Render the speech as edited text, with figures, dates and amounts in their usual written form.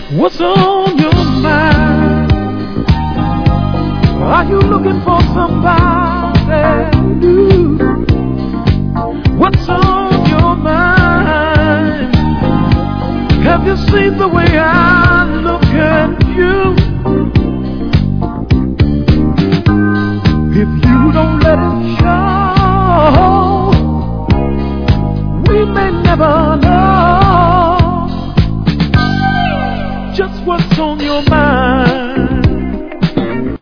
What's on your mind? Are you looking for somebody new? What's on your mind? Have you seen the way I look at you? If you don't let it show, we may never